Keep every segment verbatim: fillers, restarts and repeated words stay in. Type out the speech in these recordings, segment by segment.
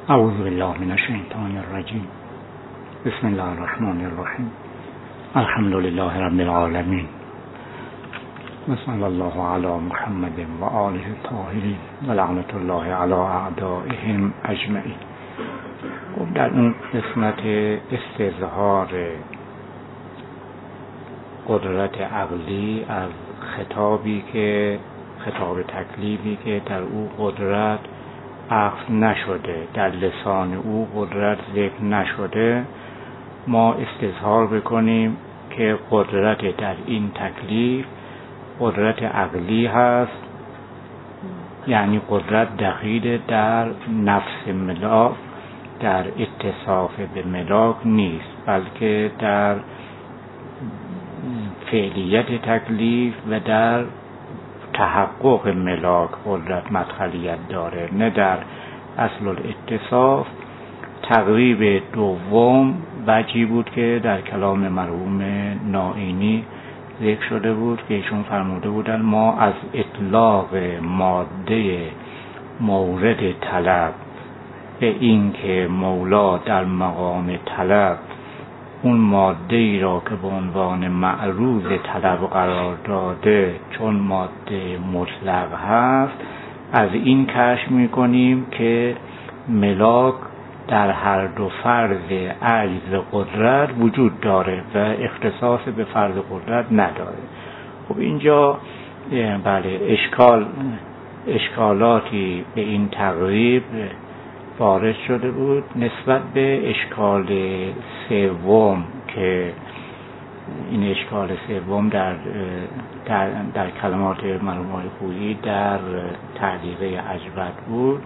اعوذ بالله من الشیطان الرجیم. بسم الله الرحمن الرحیم. الحمد لله رب العالمین و صلی الله علی محمد و آله الطاهرین و لعنت الله علی اعدائهم اجمعین. خب در اون قسمت استظهار قدرت عقلی از خطابی که خطاب تکلیفی که در او قدرت عقل نشده، در لسان او قدرت ذکر نشده، ما استظهار بکنیم که قدرت در این تکلیف قدرت عقلی هست، یعنی قدرت دخیل در نفس ملاک، در اتصاف به ملاک نیست، بلکه در فعلیت تکلیف و در تحقق ملاک قدرت مدخلیت داره، نه در اصل الاتصاف. تقریب دوم وجهی بود که در کلام مرحوم نائینی ذکر شده بود که ایشون فرموده بودن ما از اطلاق ماده مورد طلب به این که مولا در مقام طلب اون ماده ای را که به عنوان معروض طلب قرار داده چون ماده مطلق هست، از این کشف می‌کنیم که ملاک در هر دو فرض عجز قدرت وجود داره و اختصاص به فرض قدرت نداره. خب اینجا بله اشکال اشکالاتی به این تقریب وارد شده بود نسبت به اشکال سوم که این اشکال سوم در در, در کلمات مرحوم آقای خویی در تعلیق عجبت بود.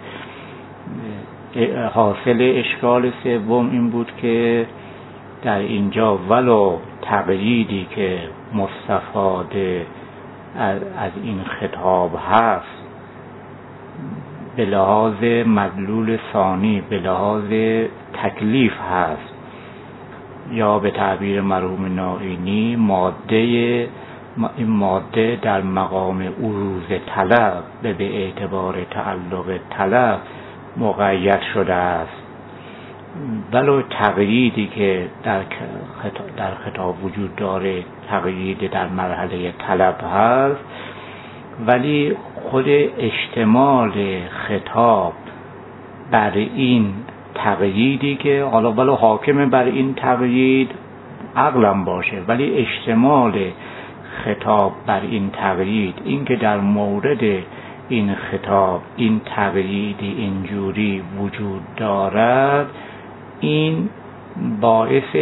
حاصل اشکال سوم این بود که در اینجا ولو تقییدی که مستفاده از این خطاب هست به لحاظ مدلول ثانی، به لحاظ تکلیف هست، یا به تعبیر مرحوم نائینی ماده این ماده در مقام عروض طلب به به اعتبار تعلق طلب مقید شده است، ولو تقییدی که در خطاب, در خطاب وجود داره تقیید در مرحله طلب هست، ولی خود اشتمال خطاب بر این تقییدی که حالا ولو حاکم بر این تقیید عقلم باشه، ولی اشتمال خطاب بر این تقیید، این که در مورد این خطاب این تقیید اینجوری وجود دارد، این باعث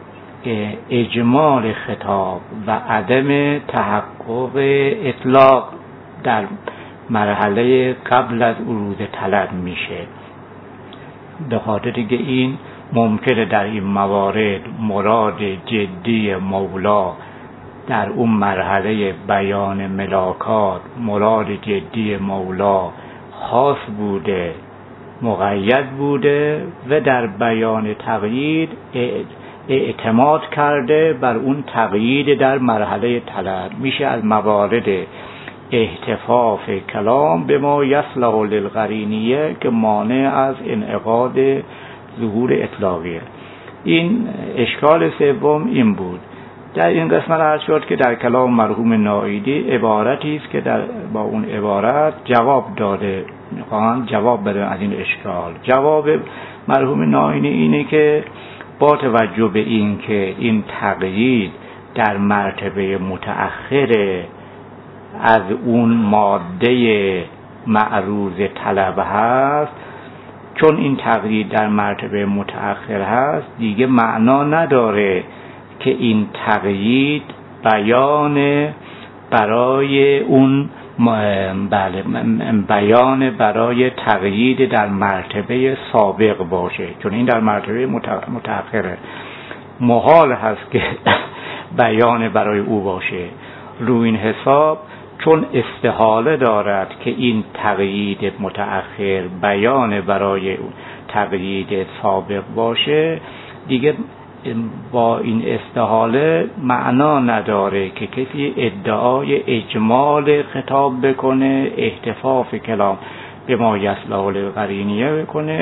اجمال خطاب و عدم تحقق اطلاق در مرحله قبل از عروض طلب میشه. به خاطر که این ممکنه در این موارد مراد جدی مولا در اون مرحله بیان ملاکات مراد جدی مولا خاص بوده، مقید بوده و در بیان تقیید اعتماد کرده بر اون تقیید در مرحله طلب، میشه از موارد احتفاف کلام به ما یصلح للقرینیه که مانع از انعقاد ظهور اطلاقیه. این اشکال سوم این بود. در این قسمت عرض شد که در کلام مرحوم نائینی عبارتی است که در با اون عبارت جواب داده، میخوان جواب بدن از این اشکال. جواب مرحوم نائینی اینه که با توجه به این که این تقیید در مرتبه متأخر از اون ماده معروض طلب هست، چون این تقیید در مرتبه متأخر هست دیگه معنا نداره که این تقیید بیان برای اون بله بیان برای تقیید در مرتبه سابق باشه، چون این در مرتبه متأخره، محال هست که بیان برای او باشه. روی این حساب چون استحاله دارد که این تقیید متأخر بیان برای تقیید سابق باشه، دیگه با این استحاله معنا نداره که کسی ادعای اجمال خطاب بکنه، احتفاف کلام به ما یصلح للقرینیه بکنه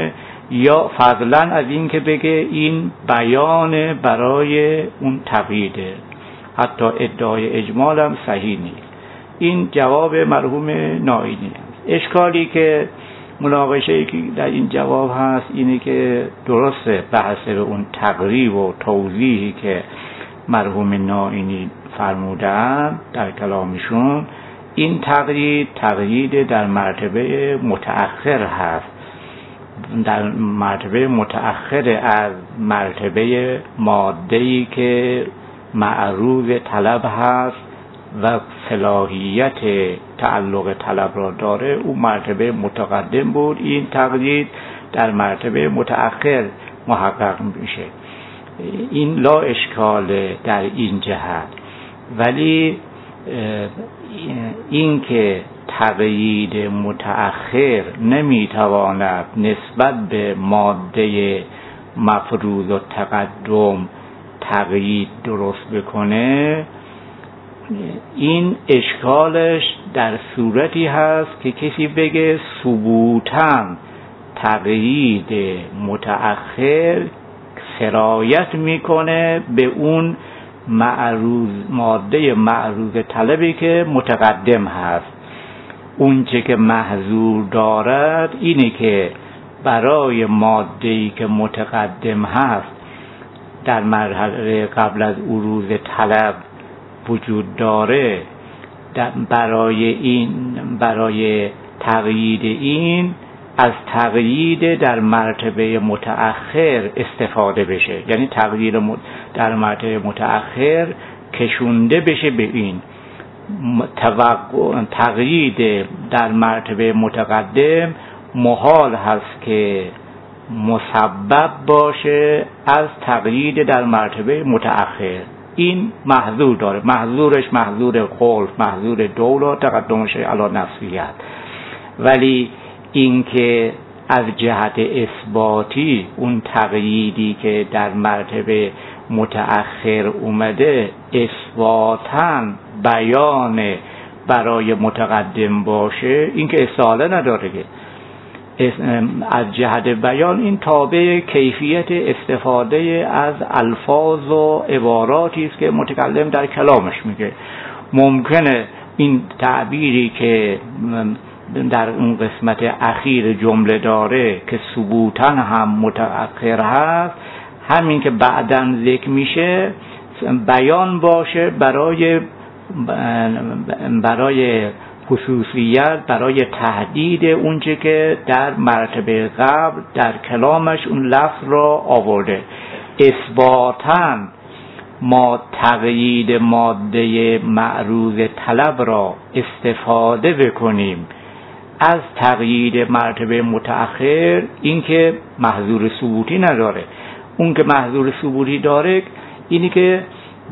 یا فضلا از این که بگه این بیان برای اون تقییده، حتی ادعای اجمال هم صحیح نیست. این جواب مرحوم نائینی است. اشکالی که مناقشه‌ای که در این جواب هست اینه که درسته بحث به اون تقریب و توضیحی که مرحوم نائینی فرمودن در کلامشون، این تقیید تقیید در مرتبه متأخر هست، در مرتبه متأخر از مرتبه ماده‌ای که معروض طلب هست و صلاحیت تعلق طلب را داره، اون مرتبه متقدم بود. این تقیید در مرتبه متأخر محقق میشه. این لا اشکال در این جهت، ولی این که تقیید متأخر نمیتواند نسبت به ماده مفروض و تقدم تقیید درست بکنه، این اشکالش در صورتی هست که کسی بگه ثبوتاً تقیید متأخر سرایت میکنه به اون معروض ماده معروض طلبی که متقدم هست. اون چه که محظور دارد اینه که برای ماده‌ای که متقدم هست در مرحله قبل از عروض طلب وجود داره، برای این برای تقیید این از تقیید در مرتبه متأخر استفاده بشه، یعنی تقیید در مرتبه متأخر کشونده بشه به این. تقیید در مرتبه متقدم محال هست که مسبب باشه از تقیید در مرتبه متأخر. این محظور داره، محظورش محظور خلف، محظور دولا، تقدمش علی نفسیت. ولی این که از جهت اثباتی اون تقییدی که در مرتبه متأخر اومده اثباتاً بیان برای متقدم باشه، این که اصاله نداره که از جهت بیان این تابع کیفیت استفاده از الفاظ و عباراتی است که متکلم در کلامش میگه. ممکنه این تعبیری که در اون قسمت اخیر جمله داره که ثبوتاً هم متأخر هست، همین که بعداً ذکر میشه بیان باشه برای برای خصوصیت، برای تهدید اونچه که در مرتبه قبل در کلامش اون لفظ را آورده. اثباتاً ما تقیید ماده معروض طلب را استفاده بکنیم از تقیید مرتبه متأخر، این که محظور ثبوتی نداره. اون که محظور ثبوتی داره اینی که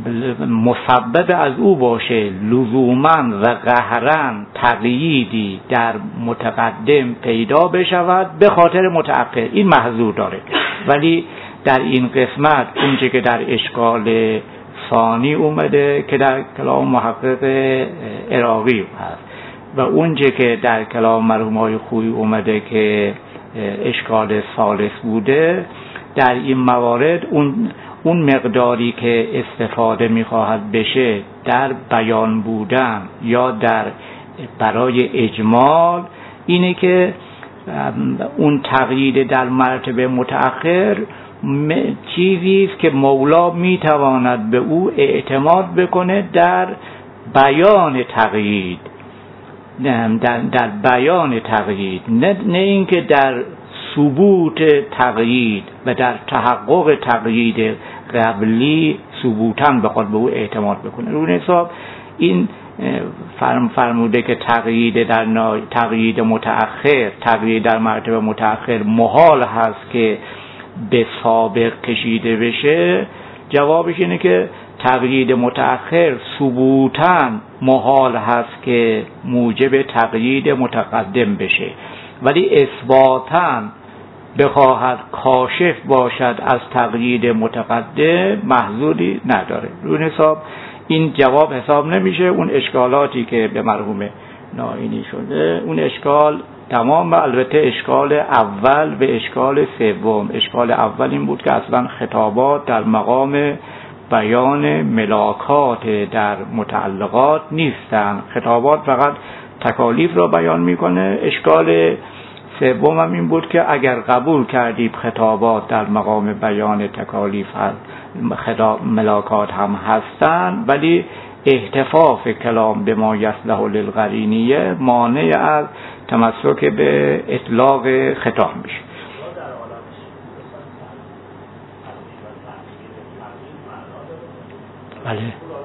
مسبب از او باشه، لزوماً و قهراً تقییدی در متقدم پیدا بشود به خاطر متأخر، این محظور داره. ولی در این قسمت اونچه که در اشکال ثانی اومده که در کلام محقق عراقی هست و اونچه که در کلام مرحومای خویی اومده که اشکال ثالث بوده، در این موارد اون اون مقداری که استفاده میخواهد بشه در بیان بودن یا در برای اجمال، اینه که اون تقیید در مرتبه متأخر چیزی است که مولا میتواند به او اعتماد بکنه در بیان تقیید، در, در بیان تقیید، نه, نه اینکه در ثبوت تقیید و در تحقق تقیید قبلی ثبوتاً بخواد به او اعتماد بکنه. رو حساب این فرم فرموده که تقیید در تقیید متأخر، تقیید در مرتبه متأخر محال هست که به سابق کشیده بشه. جوابش اینه که تقیید متأخر ثبوتاً محال هست که موجب تقیید متقدم بشه، ولی اثباتاً بخواهد کاشف باشد از تقیید متقدم محظوری نداره. رو حساب این جواب حساب نمیشه. اون اشکالاتی که به مرحوم نائینی شده، اون اشکال تمام. البته اشکال اول به اشکال سوم، اشکال اول این بود که اصلا خطابات در مقام بیان ملاکات در متعلقات نیستن، خطابات فقط تکالیف را بیان میکنه. اشکال سوم هم این بود که اگر قبول کردید خطابات در مقام بیان تکالیف خطاب ملاکات هم هستن، ولی احتفاف کلام به ما یصلح للقرینیه مانع از تمسک به اطلاق خطاب میشه. بله.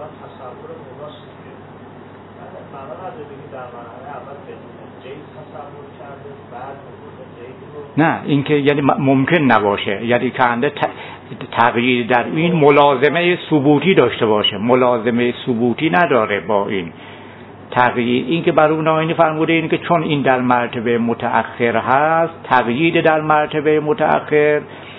نه اینکه یعنی ممکن نباشه، یعنی کنده تغییر در این ملازمه ثبوتی داشته باشه، ملازمه ثبوتی نداره با این تغییر. این که برای ناینی فرموده این که چون این در مرتبه متأخر هست، تغییر در مرتبه متأخر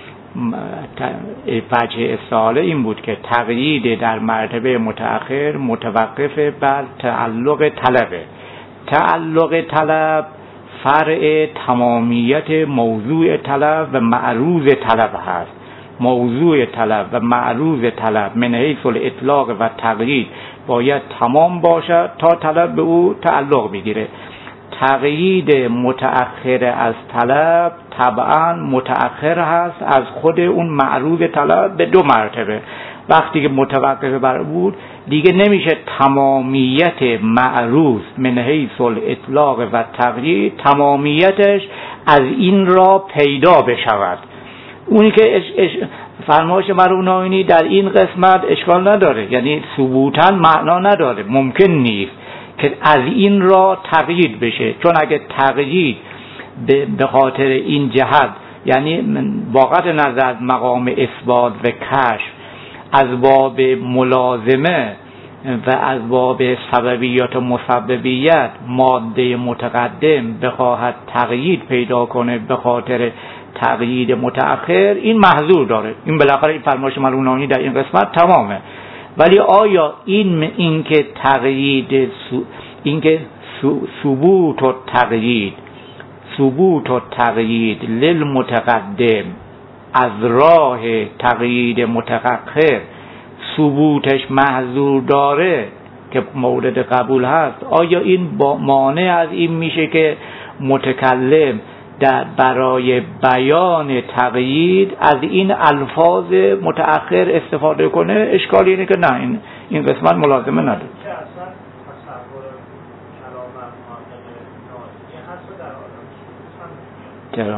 وجه استعاله این بود که تغییر در مرتبه متأخر متوقف بر تعلق طلبه. تعلق طلب فرع تمامیت موضوع طلب و معروض طلب هست. موضوع طلب و معروض طلب من حیث الاطلاق و تقیید باید تمام باشد تا طلب به او تعلق بگیره. تقیید متأخر از طلب طبعا متأخر هست از خود اون معروض طلب به دو مرتبه. وقتی که متوقف بر بود دیگه نمیشه تمامیت معروض من حیث الاطلاق و تقیید تمامیتش از این را پیدا بشود. اونی که اش اش فرمایش مرحوم ناینی در این قسمت اشکال نداره، یعنی ثبوتاً معنا نداره، ممکن نیست که از این را تقیید بشه، چون اگه تقیید به خاطر این جهت یعنی واقعا نظر از مقام اثبات و کشف از باب ملازمه و از باب سببیات و مسببیت ماده متقدم بخواهد تقیید پیدا کنه به خاطر تقیید متأخر، این محظور داره. این بالاخره این فرمایش مرحوم ناینی در این قسمت تمامه. ولی آیا این این که تقیید این که ثبوت و تقیید ثبوت و تقیید للمتقدم از راه تقیید متأخر ثبوتش محظور داره که مورد قبول هست، آیا این مانع از این میشه که متکلم در برای بیان تقیید از این الفاظ متأخر استفاده کنه؟ اشکالی اینه که نه، این این قسمت ملازمه نداره. چرا؟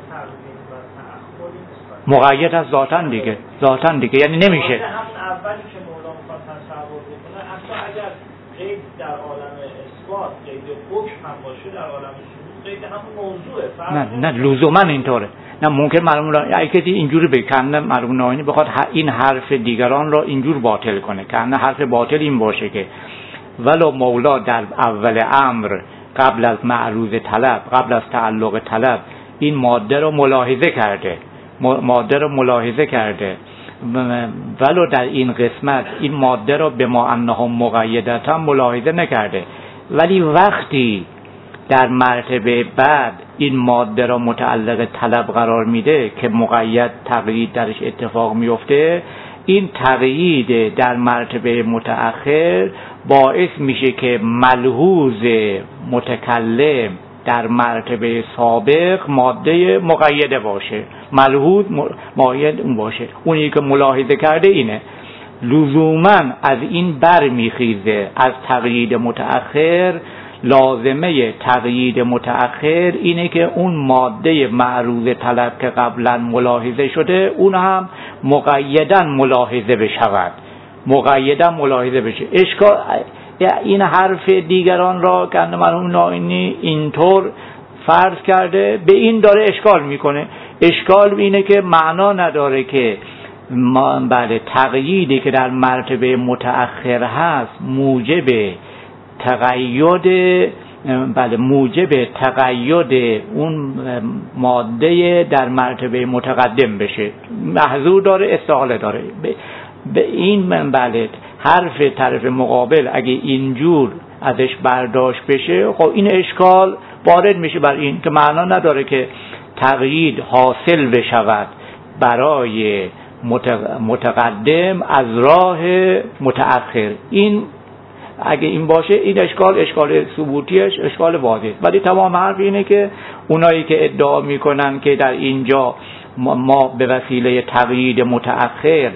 مقید از ذاتن دیگه، ذاتن دیگه، یعنی نمیشه. اولی که مولا میخواد تصور بکنه اصلا اگر قید در عالم اثبات قید حکم هم باشه در عالم شهود قید همون موضوعه. نه نه لزوما اینطوره. نه ممکن مرحوم اگه کسی اینجوری بکنه مرحوم ناینی بخواد این حرف دیگران را اینجور باطل کنه، که حرف باطل این باشه که ولو مولا در اول امر قبل از معروض طلب، قبل از تعلق طلب این ماده رو ملاحظه کرده ماده رو ملاحظه کرده ولو در این قسمت این ماده رو به ما انهم مقیدتا ملاحظه نکرده، ولی وقتی در مرتبه بعد این ماده را متعلق طلب قرار میده که مقید تقیید درش اتفاق میفته، این تقیید در مرتبه متأخر باعث میشه که ملحوظ متکلم در مرتبه سابق ماده مقیده باشه، ملحوظ مقید اون باشه. اونی که ملاحظه کرده اینه. لزوما از این بر میخیزه از تقیید متأخر، لازمه تقیید متأخر اینه که اون ماده معروض طلب که قبلا ملاحظه شده اون هم مقیداً ملاحظه بشود، مقیداً ملاحظه بشه. اشکال این حرف دیگران را که مرحوم ناینی اینطور فرض کرده به این داره اشکال میکنه. اشکال اینه که معنا نداره که ما بله تقییدی که در مرتبه متأخر هست موجب تقید بله موجب تقید اون ماده در مرتبه متقدم بشه، محظور داره، استحاله داره. به این بله حرف طرف مقابل اگه اینجور ازش برداشت بشه، خب این اشکال وارد میشه بر این که معنا نداره که تقیید حاصل بشود برای متقدم از راه متأخر. این اگه این باشه این اشکال اشکال ثبوتیش اشکال واضحه. ولی تمام حرف اینه که اونایی که ادعا میکنن که در اینجا ما به وسیله تقیید متأخر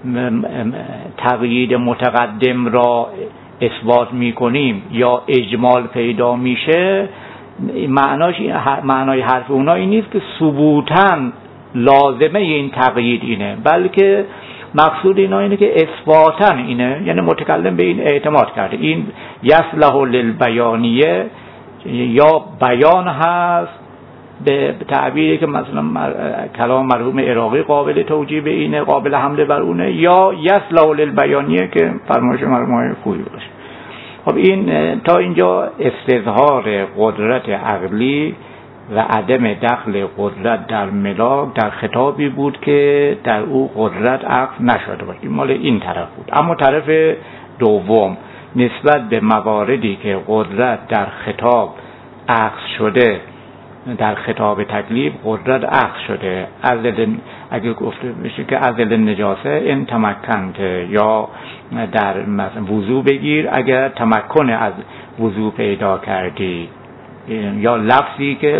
تقیید متقدم را اثبات میکنیم یا اجمال پیدا میشه، معناش معنای حرف اونها این نیست که ثبوتاً لازمه این تقیید اینه، بلکه مقصود اینا اینه که اثباتاً اینه، یعنی متکلم به این اعتماد کرده این یصلح للبیانیه یا بیان هست به تعبیری که مثلا کلام مرحوم عراقی قابل توجیه به اینه، قابل حمله بر اونه، یا یصلح للبیانیه که فرمایش مرحوم خویی باشه. خب این تا اینجا استظهار قدرت عقلی و عدم دخل قدرت در ملاک در خطابی بود که در او قدرت عقل نشده بود. این مال این طرف بود. اما طرف دوم نسبت به مواردی که قدرت در خطاب عقل شده، در خطاب تکلیف قدرت عقل شده، ازل اگه گفته بشه که ازل نجاسه این تمکنت، یا در مثلا وضو بگیر اگر تمکن از وضو پیدا کردی، یا لفظی که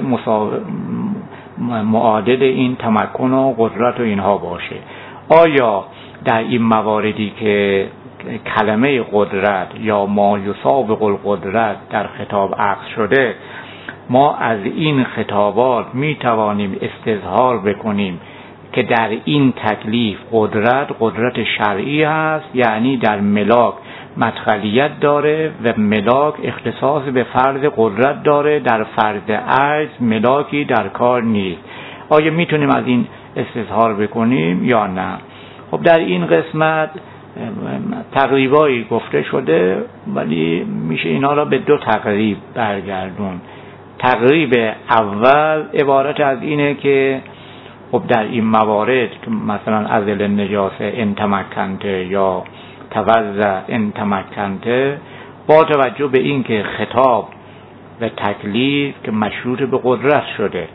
معادل این تمکن و قدرت و اینها باشه. آیا در این مواردی که کلمه قدرت یا ما یسابق القدرت در خطاب عقل شده، ما از این خطابات می توانیم استظهار بکنیم که در این تکلیف قدرت قدرت شرعی هست، یعنی در ملاک مدخلیت داره و ملاک اختصاص به فرض قدرت داره، در فرض عجز ملاکی در کار نیست. آیا میتونیم از این استظهار بکنیم یا نه؟ خب در این قسمت تقریبایی گفته شده، ولی میشه اینا را به دو تقریب برگردون. تقریب اول عبارت از اینه که خب در این موارد که مثلا ازل نجاسه ان تمکنته یا توزع ان تمکنته، با توجه به این که خطاب و تکلیف که مشروط به قدرت شده،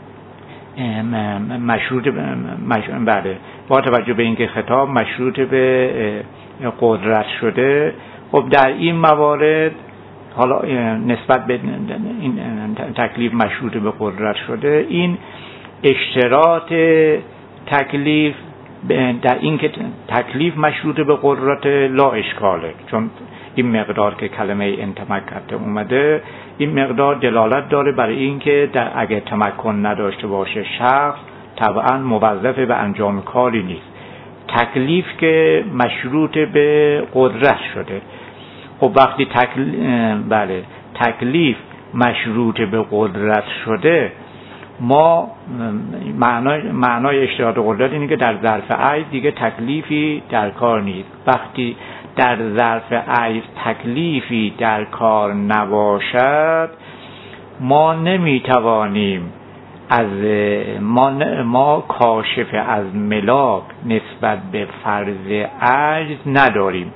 مشروط بله با توجه به این که خطاب مشروط به قدرت شده، خب در این موارد حالا نسبت به این تکلیف مشروط به قدرت شده، این اشتراط تکلیف در این که تکلیف مشروط به قدرت لا اشکاله، چون این مقدار که کلمه ان تمکنته اومده، این مقدار دلالت داره برای این که در اگه تمکن نداشته باشه شخص طبعا موظف به انجام کاری نیست. تکلیف که مشروط به قدرت شده، خب وقتی تکلیف بله تکلیف مشروط به قدرت شده، ما معنای معنای اشتراط قدرت اینه که در ظرف عجز دیگه تکلیفی در کار نیست. وقتی در ظرف عجز تکلیفی در کار نباشد، ما نمیتوانیم از ما, ما کاشف از ملاک نسبت به فرض عجز نداریم.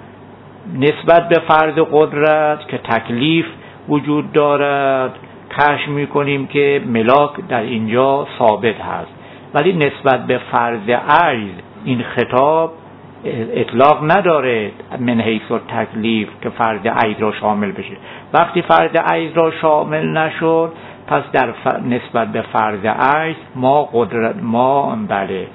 نسبت به فرض قدرت که تکلیف وجود دارد کشف میکنیم که ملاک در اینجا ثابت هست، ولی نسبت به فرض عجز این خطاب اطلاق نداره من حیث تکلیف که فرض عجز را شامل بشه. وقتی فرض عجز را شامل نشد، پس در نسبت به فرض عجز ما قدرت ما بله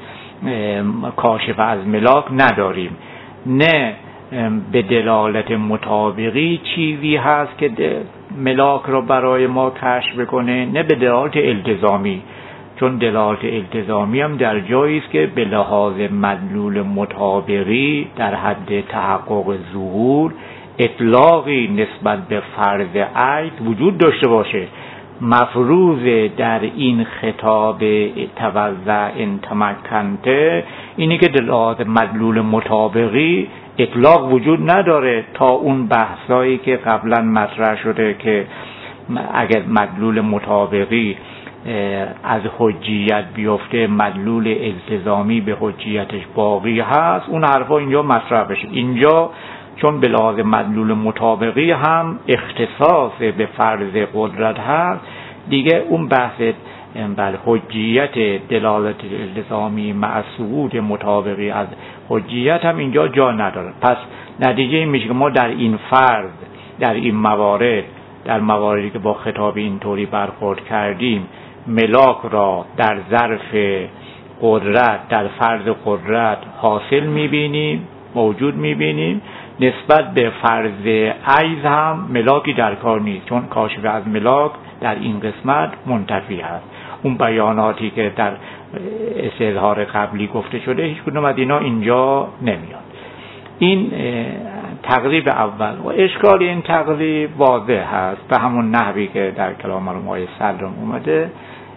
کاشف از ملاک نداریم. نه به دلالت مطابقی چیزی هست که ملاک رو برای ما کشف بکنه، نه به دلالت التزامی، چون دلالت التزامی هم در جایی است که به لحاظ مدلول مطابقی در حد تحقق ظهور اطلاقی نسبت به فرض عجز وجود داشته باشه. مفروض در این خطاب توزع ان تمکنته اینی که دلالت مدلول مطابقی اطلاق وجود نداره تا اون بحثایی که قبلا مطرح شده که اگر مدلول مطابقی از حجیت بیفته مدلول التزامی به حجیتش باقی هست، اون حرفا اینجا مطرح بشه. اینجا چون به لحاظ مدلول مطابقی هم اختصاص به فرض قدرت هست، دیگه اون بحث بله حجیت دلالت التزامی مع صعود مطابقی از حجیت هم اینجا جا نداره. پس نتیجه این میشه که ما در این فرض، در این موارد، در مواردی که با خطاب اینطوری برخورد کردیم، ملاک را در ظرف قدرت، در فرض قدرت حاصل میبینیم، موجود میبینیم. نسبت به فرض عجز هم ملاکی در کار نیست، چون کاشف از ملاک در این قسمت منتفی هست. اون بیاناتی که در استظهار قبلی گفته شده هیچ کدوم از اینا اینجا نمیاد. این تقریب اول و اشکال این تقریب واضح هست به همون نحوی که در کلام مرحوم آقای صدرم اومده.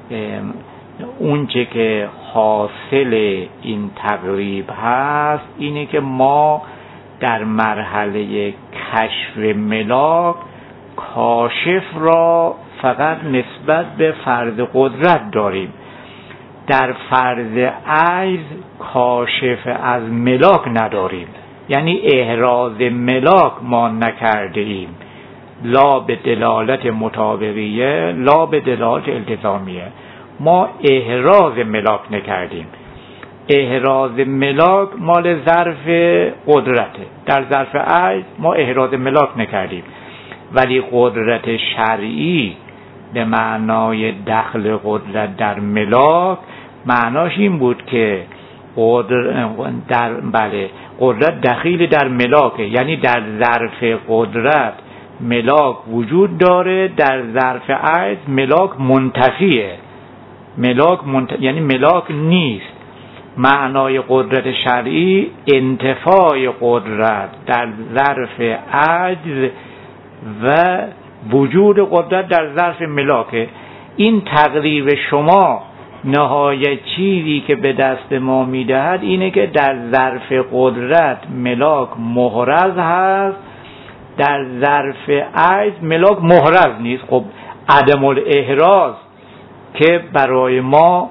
اون چه که حاصل این تقریب هست اینه که ما در مرحله کشف ملاک کاشف را فقط نسبت به فرض قدرت داریم، در فرض عجز کاشف از ملاک نداریم، یعنی احراز ملاک ما نکرده ایم، لا به دلالت مطابقیه لا به دلالت التزامیه. ما احراز ملاک نکردیم. احراز ملاک مال ظرف قدرته، در ظرف عجز ما احراز ملاک نکردیم، ولی قدرت شرعی به معنای دخل قدرت در ملاک معناش این بود که قدرت در بله قدرت دخیل در ملاکه، یعنی در ظرف قدرت ملاک وجود داره، در ظرف عجز ملاک منتفیه. ملاک منت... یعنی ملاک نیست. معنای قدرت شرعی انتفاع قدرت در ظرف عجز و وجود قدرت در ظرف ملاکه. این تقریب شما نهایت چیزی که به دست ما میدهد اینه که در ظرف قدرت ملاک محرز هست، در ظرف عجز ملاک محرز نیست. خب عدم الاحراز که برای ما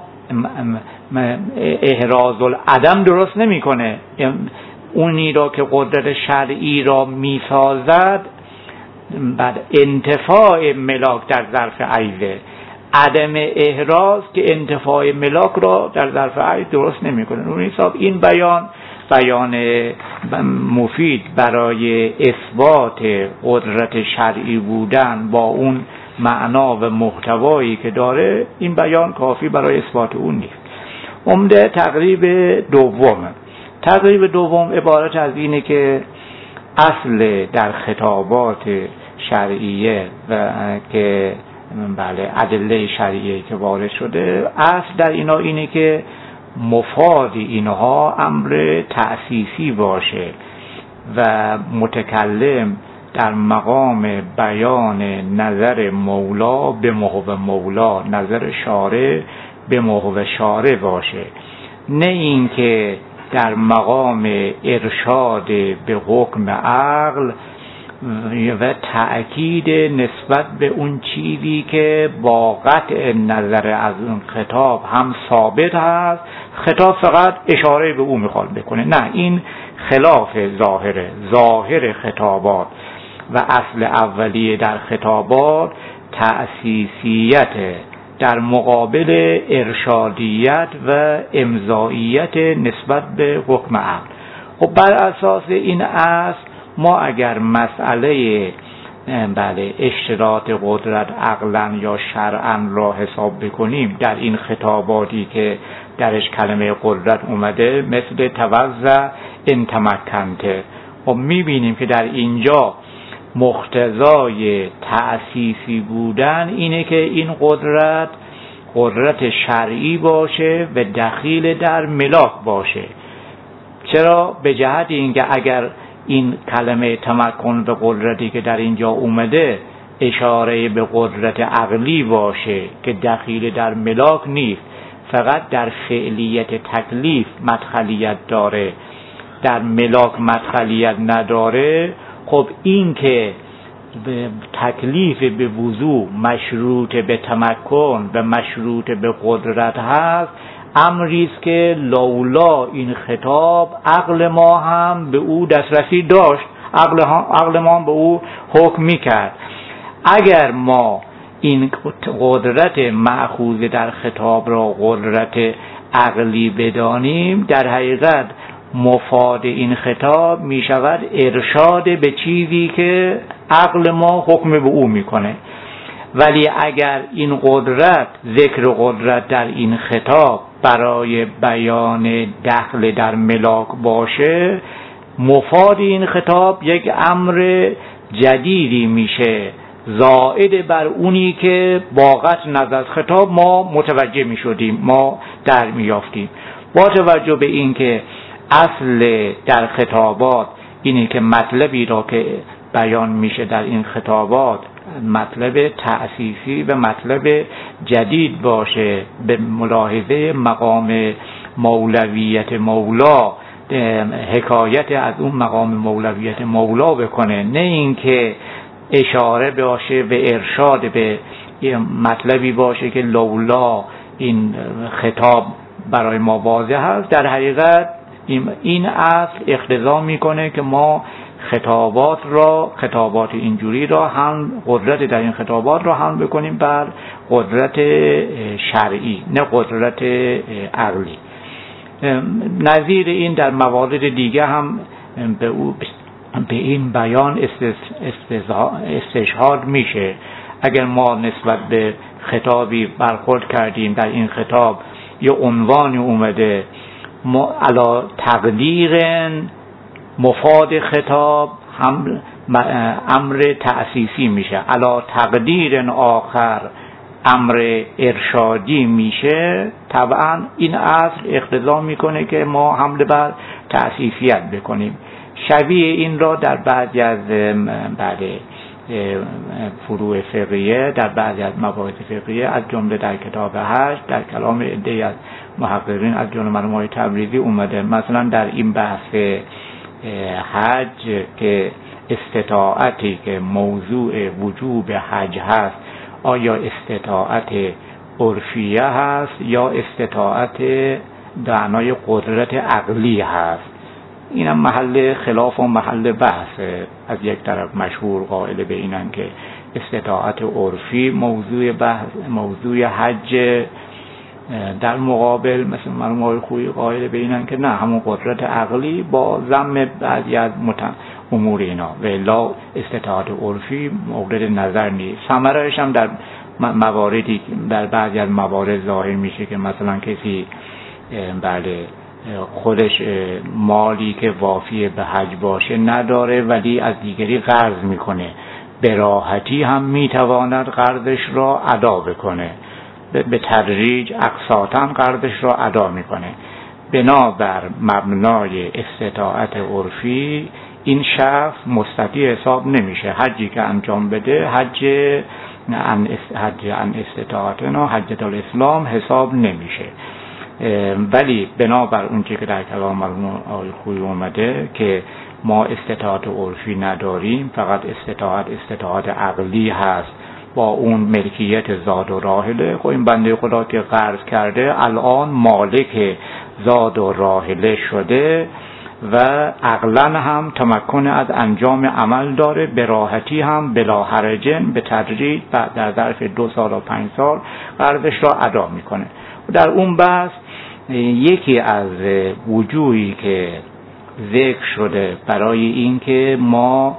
احراز العدم درست نمیکنه. اونی را که قدرت شرعی را میسازد بعد انتفاع ملاک در ظرف عجزه، عدم احراز که انتفاع ملاک را در ظرف عجز درست نمیکنه. اون حساب این بیان بیان مفید برای اثبات قدرت شرعی بودن با اون معنا و محتوایی که داره، این بیان کافی برای اثبات اون نیست. عمده تقریب دوم تقریب دوم عبارت از اینه که اصل در خطابات شرعیه و که بله ادله شرعیه که وارد شده، اصل در اینا اینه که مفاد اینها امر تأسیسی باشه و متکلم در مقام بیان نظر مولا به محو مولا، نظر شارع به محو شارع باشه، نه اینکه در مقام ارشاد به حکم عقل و تأکید نسبت به اون چیزی که با قطع نظر از اون خطاب هم ثابت هست، خطاب فقط اشاره به اون میخواد بکنه. نه، این خلاف ظاهره. ظاهر خطابات و اصل اولیه در خطابات تأسیسیت در مقابل ارشادیت و امضاییت نسبت به حکم عقل. خب بر اساس این اصل ما اگر مسئله بله اشتراط قدرت عقلا یا شرعا را حساب بکنیم در این خطاباتی که درش کلمه قدرت اومده، مثل توزع ان تمکنته، خب میبینیم که در اینجا مقتضای تأسیسی بودن اینه که این قدرت قدرت شرعی باشه و دخیل در ملاک باشه. چرا؟ به جهت اینکه اگر این کلمه تمکن به قدرتی که در اینجا اومده اشاره به قدرت عقلی باشه که دخیل در ملاک نیست، فقط در فعلیت تکلیف مدخلیت داره، در ملاک مدخلیت نداره، خب این که تکلیف به وضوح مشروط به تمکن و مشروط به قدرت هست، امری است که لولا این خطاب عقل ما هم به او دسترسی داشت، عقل, عقل ما به او حکم میکرد. اگر ما این قدرت مأخوذ در خطاب را قدرت عقلی بدانیم، در حقیقت مفاد این خطاب می شود ارشاد به چیزی که عقل ما حکم به او میکنه. ولی اگر این قدرت، ذکر قدرت در این خطاب برای بیان دخل در ملاک باشه، مفاد این خطاب یک امر جدیدی میشه، زائد بر اونی که با قطع نظر از خطاب ما متوجه می شدیم، ما در می یافتیم. با توجه به این که اصل در خطابات اینه که مطلبی را که بیان میشه در این خطابات مطلب تأسیسی و مطلب جدید باشه، به ملاحظه مقام مولویت مولا حکایت از اون مقام مولویت مولا بکنه، نه اینکه اشاره باشه به ارشاد به مطلبی باشه که لولا این خطاب برای ما واضح هست. در حقیقت این اصل اقتضا میکنه که ما خطابات را، خطابات اینجوری را هم قدرت در این خطابات را هم بکنیم بر قدرت شرعی، نه قدرت عقلی. نظیر این در موارد دیگه هم به او به این بیان استشهاد میشه. اگر ما نسبت به خطابی برخورد کردیم، در این خطاب یه عنوانی اومده علا تقدیر مفاد خطاب هم امر تأسیسی میشه، علا تقدیر آخر امر ارشادی میشه، طبعا این اصل اقتضا میکنه که ما حمله بر تأسیسیت بکنیم. شبیه این را در بعضی از بعد فروع فقهیه، در بعضی از مباحث فقهیه از جمله در کتاب هشت در کلام عده‌ای از محققین از جمله مرحوم تبریزی اومده. مثلا در این بحث حج که استطاعتی که موضوع وجوب حج هست، آیا استطاعت عرفیه هست یا استطاعت دعنای قدرت عقلی هست؟ اینم محل خلاف و محل بحث. از یک طرف مشهور قائل به اینن که استطاعت عرفی موضوع بحث، موضوع حج، در مقابل مثل مرحوم خویی قائل به اینن که نه، همون قدرت عقلی با ضم بعضی از امور اینا، و الا استطاعت عرفی مورد نظر نیست. ثمره‌اش هم در مواردی در بعضی از موارد ظاهر میشه که مثلا کسی بله خودش مالی که وافی به حج باشه نداره، ولی از دیگری قرض میکنه، به راحتی هم میتواند قرضش را ادا بکنه، به تدریج اقساطاً قرضش را ادا میکنه. بنابر مبنای استطاعت عرفی این شخص مستطیع حساب نمیشه. حجی که انجام بده حج عن حج عن استطاعتنا حجة الاسلام حساب نمیشه. ولی بنابر اون چیزی که در کلام مرحوم آقای خویی اومده که ما استطاعت عرفی نداریم، فقط استطاعت استطاعت عقلی هست با اون ملکیت زاد و راحله. خب این بنده خدا که قرض کرده الان مالک زاد و راحله شده و عقلا هم تمکن از انجام عمل داره، به راحتی هم بلا حرجن به تدریج در ظرف دو سال و پنج سال قرضش را ادا میکنه. در اون بحث یکی از وجوهی که ذکر شده برای این که ما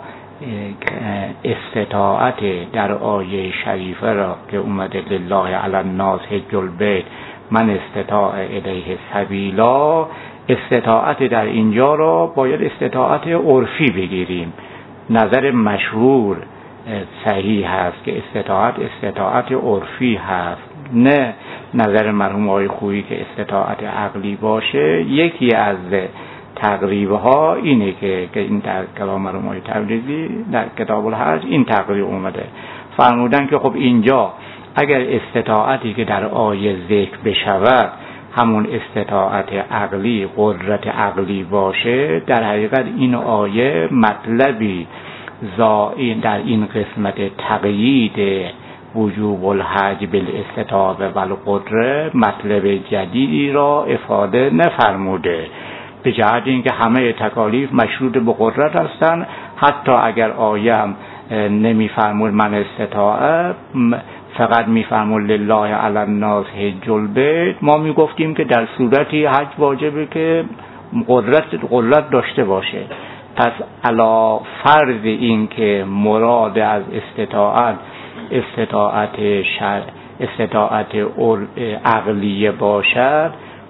استطاعت در آیه شریفه را که اومده لله علی الناس حج البیت من استطاع الیه سبیلا، استطاعت در اینجا را باید استطاعت عرفی بگیریم. نظر مشهور صحیح هست که استطاعت استطاعت عرفی هست، نه نظر مرحوم آقای خویی که استطاعت عقلی باشه. یکی از تقریبه ها اینه که که این در کلام مرحوم آقای تبریزی در کتاب الحج این تقریب اومده، فرمودن که خب اینجا اگر استطاعتی که در آیه ذکر بشود همون استطاعت عقلی، قدرت عقلی باشه، در حقیقت این آیه مطلبی زائد در این قسمت تقیید وجوب الحج بالاستطاعه و القدره مطلب جدیدی را افاده نفرموده، به جهت اینکه همه تکالیف مشروط به قدرت هستند، حتی اگر آیه هم نمیفرمود من استطاعت، فقط میفرمود لله علی الناس حج البیت، ما میگفتیم که در صورتی حج واجبه که قدرت قدرت داشته باشه. پس علا فرض این که مراد از استطاعت استطاعت شر استطاعت عقلیه باشد،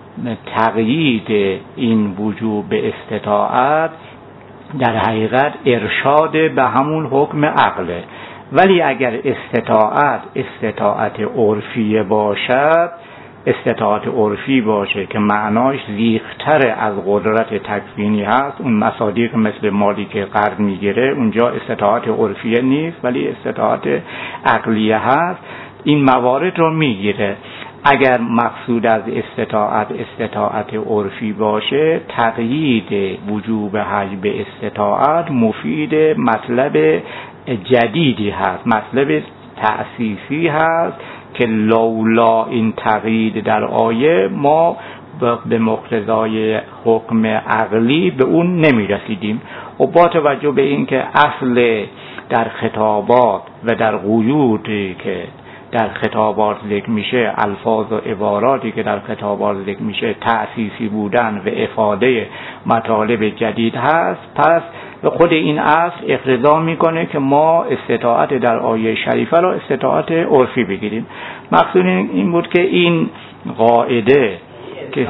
تقیید این وجوب به استطاعت در حقیقت ارشاد به همون حکم عقله. ولی اگر استطاعت استطاعت عرفیه باشد، استطاعت عرفی باشه که معناش زیغ‌تر از قدرت تکوینی هست، اون مصادیق مثل مالی که قرض میگیره اونجا استطاعت عرفیه نیست ولی استطاعت عقلیه هست، این موارد رو میگیره. اگر مقصود از استطاعت استطاعت عرفی باشه، تقیید وجوب حج به استطاعت مفید مطلب جدیدی هست، مطلب تأسیسی هست که لولا این تقیید در آیه ما به مقتضای حکم عقلی به اون نمی رسیدیم. و با توجه به این که اصل در خطابات و در قیودی که در خطابات ذکر میشه، الفاظ و عباراتی که در خطابات ذکر میشه تأسیسی بودن و افاده مطالب جدید هست، پس به خود این اصل اقتضا میکنه که ما استطاعت در آیه شریفه را استطاعت عرفی بگیریم. مقصود این بود که این قاعده که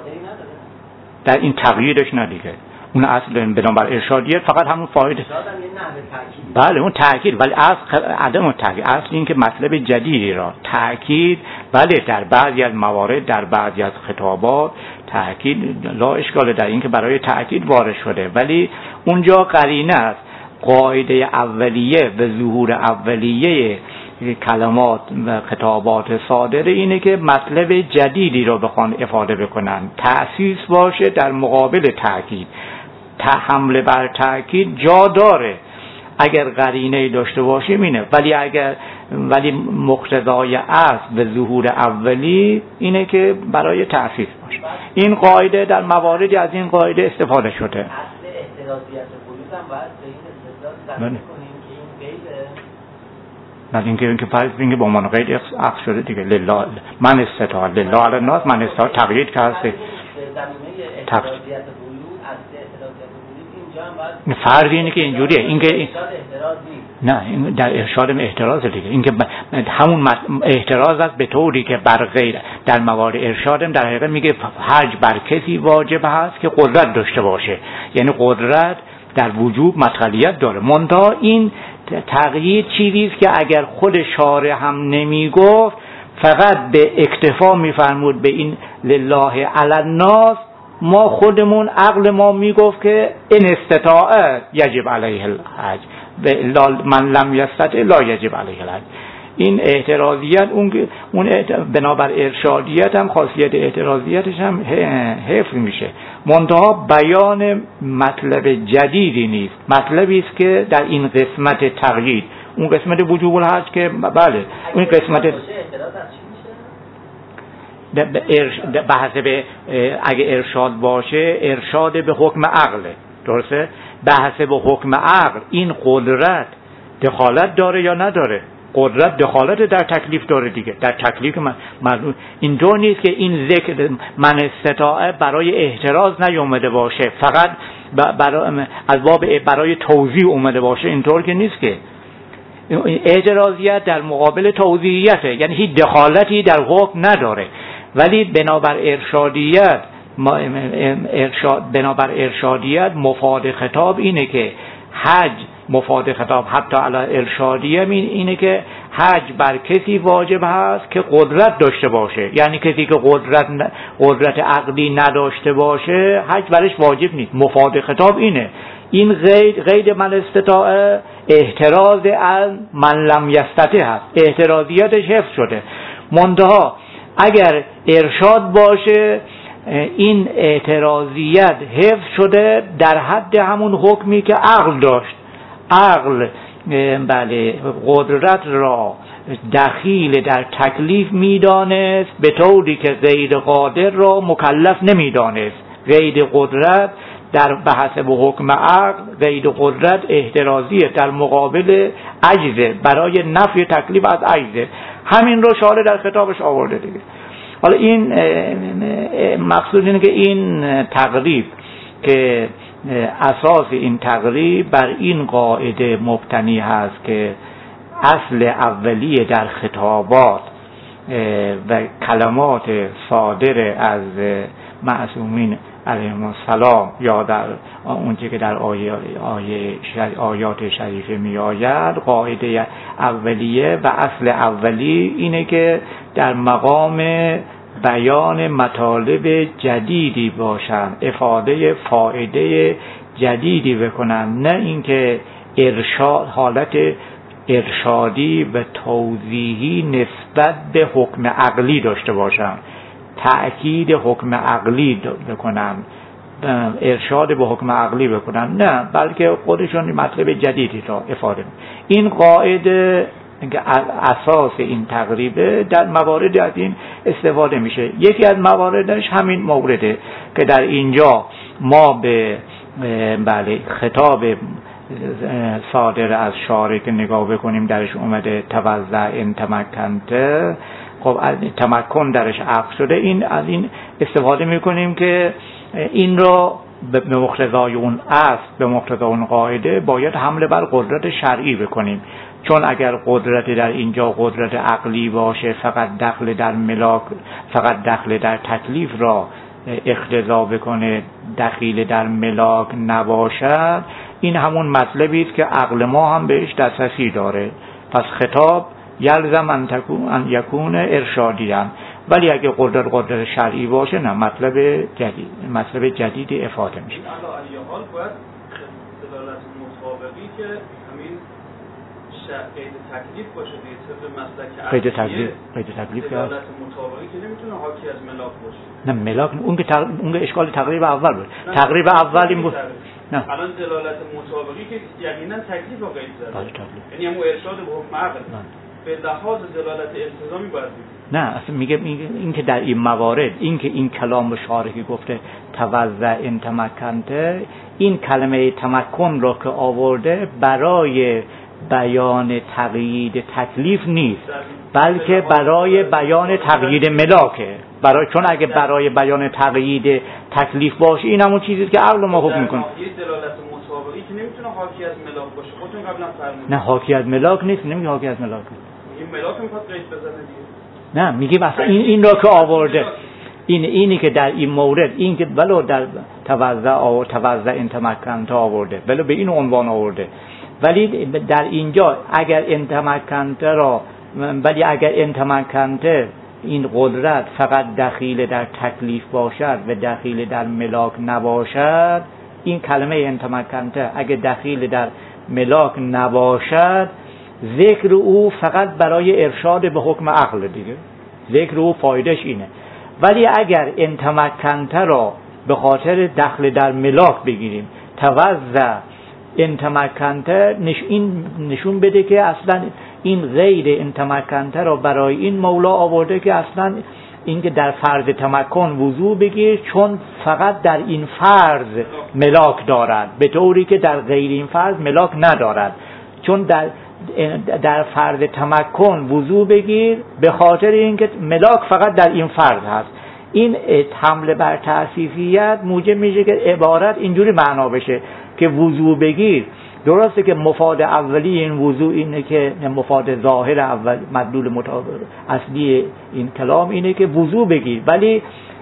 در این تغییرش ندیگه، اون اصل بنابر ارشادیت فقط همون فایده، بله اون تأکید، ولی اصل عدم تأکید، اصل این که مطلب جدیدی را تأکید، بله در بعضی از موارد در بعضی از خطابات تأکید لا اشکال در این که برای تأکید وارد شده، ولی اونجا قرینه است. قاعده اولیه و ظهور اولیه کلمات و خطابات صادره اینه که مطلب جدیدی رو بخوان افاده بکنن، تأسیس باشه در مقابل تأکید. حمله بر تأکید جا داره اگر قرینه داشته باشیم اینه، ولی اگر ولی مقتضای اصل و ظهور اولی اینه که برای تأسیس باشه. این قاعده در مواردی از این قاعده استفاده شده. اصل احترازیت قیود هم باید به این استدلال ثابت کنیم که این قیده، نه اینکه اینکه فرض اینکه با عنوان قید عقد شده دیگه، لله من استطاعت لله علی الناس، من استطاعت تقیید که هست زمینه احترازیت قیود اصل احترازیت قیود اینجا هم باید فرض اینه که اینجوریه، اینکه این احتراز نیست، نه این در ارشاد احتراز دیگه، اینکه همون احتراز است به طوری که بر غیر در موارد ارشادم در حقیقت میگه حج بر کسی واجب هست که قدرت داشته باشه، یعنی قدرت در وجوب مدخلیت داره. منتها این تقیید چیزی است که اگر خود شارع هم نمیگفت، فقط به اکتفا میفرمود به این لله علی الناس، ما خودمون عقل ما میگفت که این استطاعه یجب علیه الحج و من لم یستطع لا یجب علیه الحج. این اعتراضیت اون اون بنابر ارشادیت هم خاصیت اعتراضیتش هم حفظ میشه، منتها بیان مطلب جدیدی نیست، مطلبی است که در این قسمت تقیید، اون قسمت وجوب الحج که بله اون قسمت به حسب اگه ارشاد باشه ارشاد به حکم عقله، درسته؟ به حسب حکم عقل این قدرت دخالت داره یا نداره؟ قدرت دخالت در تکلیف داره دیگه، در تکلیف من مردم. اینطور نیست که این ذکر من استطاعه برای احتراز نیومده باشه، فقط برای از باب برای توضیح اومده باشه، اینطور که نیست که. اعتراضیت در مقابل توضیحیته، یعنی هیچ دخالتی در حکم نداره، ولی بنابر ارشادیت ارشاد بنابر ارشادیت مفاد خطاب اینه که حج مفاد خطاب حتی علی ارشادیه اینه که حج بر کسی واجب هست که قدرت داشته باشه، یعنی کسی که قدرت قدرت عقلی نداشته باشه حج برش واجب نیست. مفاد خطاب اینه. این غیر غیر من استطاعه احتراز از من لم یستطع هست، احترازیتش حفظ شده. منتها اگر ارشاد باشه این اعتراضیت حفظ شده در حد همون حکمی که عقل داشت. عقل بله قدرت را دخیل در تکلیف میدانست به طوری که غیر قادر را مکلف نمیدانست. غیر قدرت در بحث به حکم عقل قید قدرت احترازیه در مقابل عجزه، برای نفی تکلیف از عجزه. همین رو شارع در خطابش آورده دیگه. حالا این مقصود اینه که این تقریب که اساس این تقریب بر این قاعده مبتنی هست که اصل اولیه در خطابات و کلمات صادر از معصومین علیهم السلام یا در اونچه که در آیه آیه آیات شریفه می آید، قاعده اولیه و اصل اولی اینه که در مقام بیان مطالب جدیدی باشن، افاده فائده جدیدی بکنن، نه اینکه ارشاد حالت ارشادی و توضیحی نسبت به حکم عقلی داشته باشن، تأکید حکم عقلی بکنن، ارشاد به حکم عقلی بکنن، نه، بلکه خودشون مطلب جدیدی را افاده کنن. این قاعده که اساس این تقریبه در موارد از این استفاده میشه. یکی از مواردش همین مورده که در اینجا ما به بله خطاب صادر از شارع که نگاه بکنیم درش اومده توزع ان تمکنته، خب از تمکن درش عقد شده، این از این استفاده میکنیم که این را به مقتضای اون اصل، به مقتضای اون قاعده باید حمله بر قدرت شرعی بکنیم، چون اگر قدرت در اینجا قدرت عقلی باشه فقط دخل در ملاک، فقط دخل در تکلیف را اقتضا بکنه، دخیل در ملاک نباشد، این همون مطلبی است که عقل ما هم بهش دسترسی داره. پس خطاب یلزم ان تکون ان یکون ارشادیان، ولی اگه قدرت قدرت شرعی باشه نه، مطلب جدید مطلب جدیدی افاده میشه. علی ای حال باید دلالت مطابقی که همین قید تکلیف باشه دیگه، طبق مسلک قید تکلیف قید تکلیف دلالت مطابقی که نمیتونه حاکی از ملاک باشه. نه ملاک اون که تق... اون که اشکال تقریب اول بود. تقریب اول این بود. نه الان دلالت مطابقی که یقینا تکلیف و قید داره. بله تکلیف. یعنی همون ارشاد به حکم عقل. به لحاظ دلالت التزامی باید بگیم. نه اصلا میگه میگه این که در این موارد، این که این کلام شارح که گفته توزع ان تمکنته، این کلمه تمکن رو که آورده برای بیان تقیید تکلیف نیست، بلکه برای بیان تقیید ملاکه. برای چون اگه برای بیان تقیید تکلیف باشه، این همون چیزیه که عقل ما حکم میکنه. یه دلالت مطابقی که نمیتونه حاکی از ملاک باشه. خودتون قبلا فرمودید. نه حاکی از ملاک نیست، نمیگه حاکی از ملاک. این ملاک میخواد قید بزنه دیگه. نه میگه مثلا این این رو که آورده، این اینی که در این مورد، این که ولو در توزع او توزع ان تمکنته آورده، ولو به این عنوان آورده، ولی در اینجا اگر ان تمکنته را، ولی اگر ان تمکنته این قدرت فقط دخیل در تکلیف باشد و دخیل در ملاک نباشد، این کلمه ان تمکنته اگر دخیل در ملاک نباشد، ذکر او فقط برای ارشاد به حکم عقل دیگه، ذکر او فایدهش اینه. ولی اگر ان تمکنته را به خاطر دخل در ملاک بگیریم، توزع ان تمکنته، نش این نشون بده که اصلا این غیر ان تمکنته را برای این مولا آورده که اصلا این که در فرض تمکن وضوع بگیر، چون فقط در این فرض ملاک دارد، به طوری که در غیر این فرض ملاک ندارد. چون در در فرض تمکن وضوع بگیر به خاطر اینکه ملاک فقط در این فرض هست. این حمله بر تأسیسیت موجب میشه که عبارت اینجوری معنا بشه که وضوع بگیر. درسته که مفاد اولی این وضوع اینه که مفاد ظاهر اول مدلول مطابق اصلی این کلام اینه که وضوع بگیر، ولی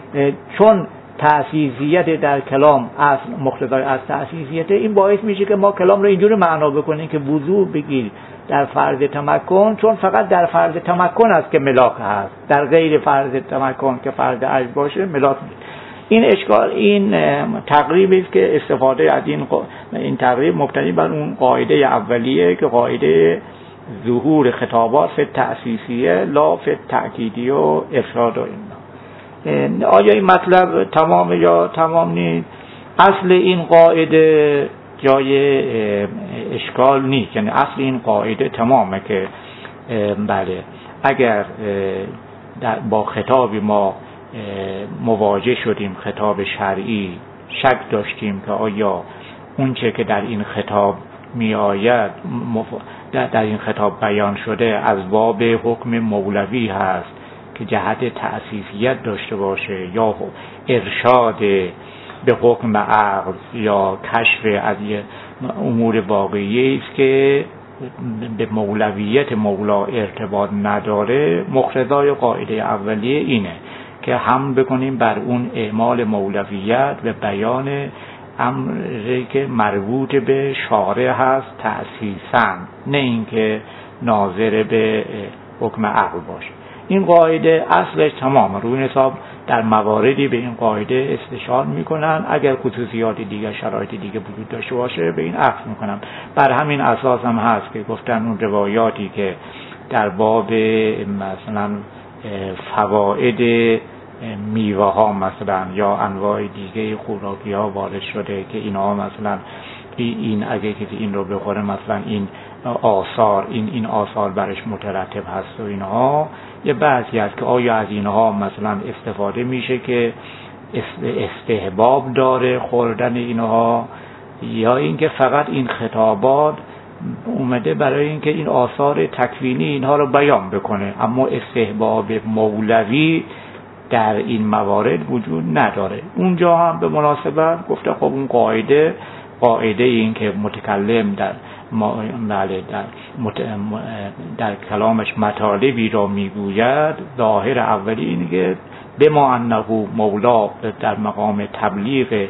چون تأسیسیت در کلام اصل مقتضای از تأسیسیت، این باعث میشه که ما کلام رو اینجوری معنا بکنیم که وضوع بگیر در فرض تمکن، چون فقط در فرض تمکن است که ملاک هست، در غیر فرض تمکن که فرض عجز باشه ملاک نیست. این اشکال، این تقریبی است که استفاده از این این تقریب مبتنی بر اون قاعده اولیه که قاعده ظهور خطابات فی تأسیسیه لا فی تأکیدی و ارشاد و اینا. آیا این مطلب تمام یا تمام نیست؟ اصل این قاعده جای اشکال نیست، یعنی اصل این قاعده تمامه که بله اگر با خطابی ما مواجه شدیم، خطاب شرعی شک داشتیم که آیا اون چه که در این خطاب می آید در این خطاب بیان شده از باب حکم مولوی هست که جهت تأسیسیت داشته باشه یا ارشاد به حکم عقل یا کشف از امور واقعی است که به مولویت مولا ارتباط نداره. مقتضای قاعده اولیه اینه که هم بکنیم بر اون اعمال مولویت و بیان امری که مربوط به شارع هست تأسیساً، نه اینکه ناظر به حکم عقل باشه. این قاعده اصلش تمام روی این حساب در مواردی به این قاعده استشار میکنن. اگر خصوصیات دیگه شرایط دیگه وجود داشته باشه به این عکس میکنن. بر همین اساس هم هست که گفتن اون روایاتی که در باب مثلا فواید میوه ها مثلا یا انواع دیگه خوراکی ها وارد شده که اینها مثلا این اگه کسی این رو بخوره مثلا این آثار این این آثار برش مترتب هست و اینها یه بعضی هست که آیا از اینها مثلا استفاده میشه که استحباب داره خوردن اینها، یا اینکه فقط این خطابات اومده برای اینکه این آثار تکوینی اینها رو بیان بکنه اما استحباب مولوی در این موارد وجود نداره. اونجا هم به مناسبت گفته خب اون قاعده قاعده این که متکلم در بله در, مت... در کلامش مطالبی را میگوید ظاهر اولی اینه که به ما انه مولا در مقام تبلیغ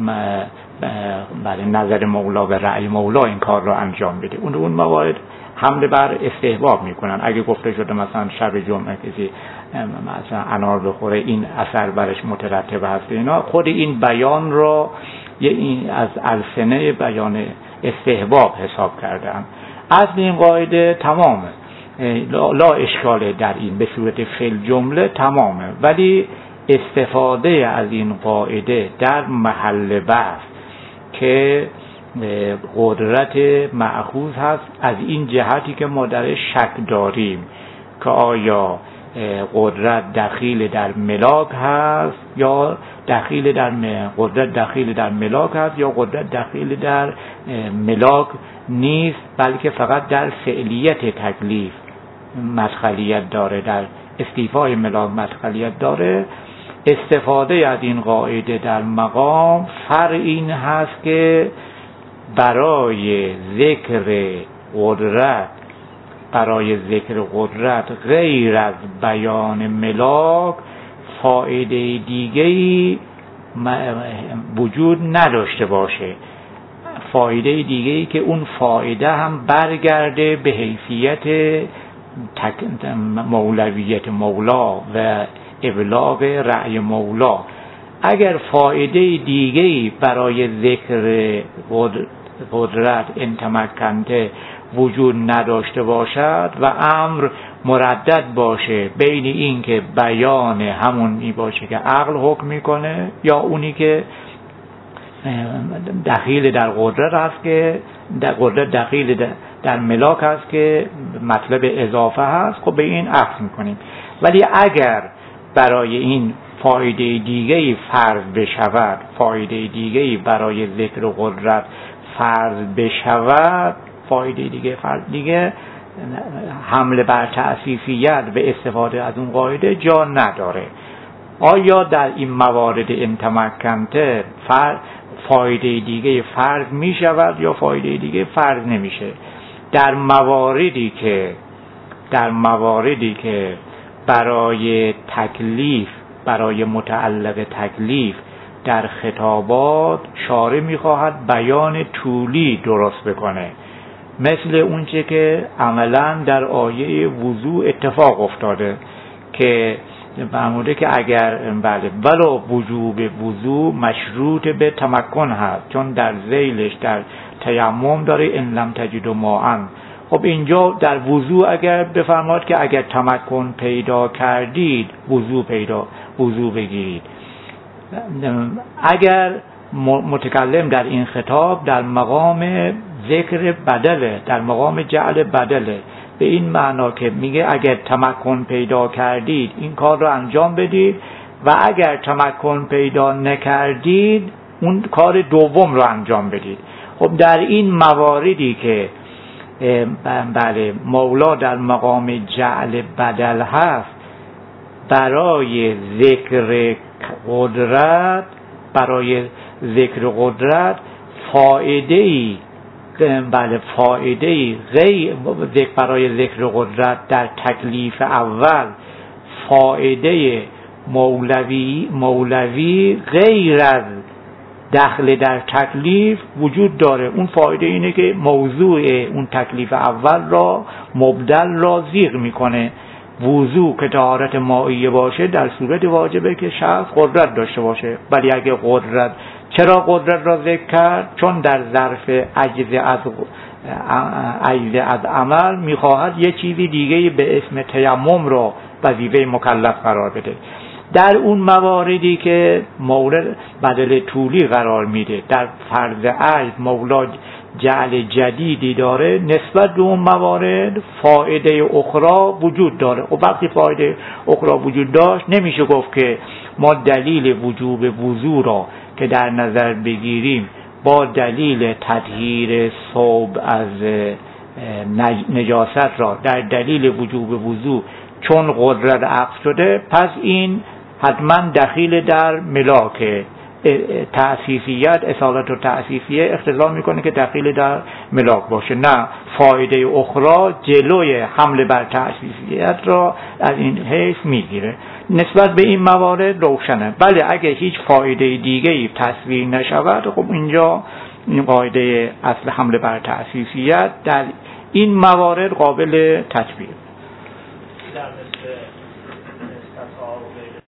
بله نظر مولا و رأی مولا این کار را انجام بده. اون اون موارد حمله بر استحباب میکنن. اگه گفته شده مثلا شب جمعه کسی مثلا انار بخوره این اثر برش مترتب هست اینا، خود این بیان را یه این از السنه بیان استحباب حساب کردن. اصل این قاعده تمامه، لا اشکال در این به صورت فعل جمله تمامه، ولی استفاده از این قاعده در محل بحث که قدرت مأخوذ هست از این جهتی که ما در شک داریم که آیا قدرت دخیل در ملاک هست یا دخیل در قدرت دخیل در ملاک هست یا قدرت دخیل در ملاک نیست، بلکه فقط در فعلیت تکلیف مدخلیت داره، در استیفای ملاک مدخلیت داره. استفاده از این قاعده در مقام فرع این هست که برای ذکر قدرت برای ذکر قدرت غیر از بیان ملاک فایده دیگه‌ای وجود نداشته باشه، فایده دیگه‌ای که اون فایده هم برگرده به حیثیت مولویت مولا و ابلاغ رأی مولا. اگر فایده دیگه‌ای برای ذکر قدرت انتمکنته وجود نداشته باشد و امر مردد باشه بین این که بیان همون می باشه که عقل حکم میکنه یا اونی که دخیل در قدرت هست که در قدرت دخیل در ملاک هست که مطلب اضافه هست، خب به این عکس میکنیم. ولی اگر برای این فایده دیگه‌ای فرض بشود فایده دیگه‌ای برای ذکر قدرت فرض بشود فایده دیگه فرض دیگه حمله بر تأسیسیت به استفاده از اون قاعده جا نداره. آیا در این موارد انتمکنته فایده دیگه فرض می شود یا فایده دیگه فرض نمیشه؟ در مواردی که در مواردی که برای تکلیف برای متعلق تکلیف در خطابات شارع می‌خواهد بیان طولی درست بکنه، مثل اونچه که عملاً در آیه وضوء اتفاق افتاده که فرموده که اگر بله ولو وجوب وضوء مشروط به تمکن هست، چون در ذیلش در تیمم داره ان لم تجدوا ماء. خب اینجا در وضوء اگر بفرماد که اگر تمکن پیدا کردید وضوء پیدا وضوء بگیرید. اگر متکلم در این خطاب در مقام ذکر بدله، در مقام جعل بدله، به این معنا که میگه اگر تمکن پیدا کردید این کار رو انجام بدید و اگر تمکن پیدا نکردید اون کار دوم رو انجام بدید. خب در این مواردی که بله مولا در مقام جعل بدل هست، برای ذکر قدرت برای ذکر قدرت فایده‌ای بله فایده‌ای غیر برای ذکر قدرت در تکلیف اول فایده مولوی مولوی غیر از دخل در تکلیف وجود داره. اون فایده اینه که موضوع اون تکلیف اول را مبدل را زیغ میکنه. وضو که طهارت مائیه باشه در صورت واجبه که شخص قدرت داشته باشه، ولی اگه قدرت، چرا قدرت را ذکر کرد؟ چون در ظرف عجز از عجز از عمل میخواهد یه چیزی دیگه به اسم تیمم را وظیفه مکلف قرار بده. در اون مواردی که مورد بدل طولی قرار میده، در فرض عجز مولا جعل جدیدی داره، نسبت به اون موارد فایده اخرى وجود داره. و وقتی فایده اخرى وجود داشت نمیشه گفت که ما دلیل وجوب وضو را که در نظر بگیریم با دلیل تطهیر ثوب از نجاست را در دلیل وجوب وضو چون قدرت عقل شده پس این حتما دخیل در ملاک تأسیسیت، اصالت و تأسیسیه اختزام میکنه که دخیل در ملاک باشه. نه، فایده اخرى جلوی حمله بر تأسیسیت را از این حیث میگیره. نسبت به این موارد روشنه. بله اگه هیچ فایده دیگه‌ای تصویر نشود، خب اینجا این قاعده اصل حمله بر تأسیسیت در این موارد قابل تطبیق.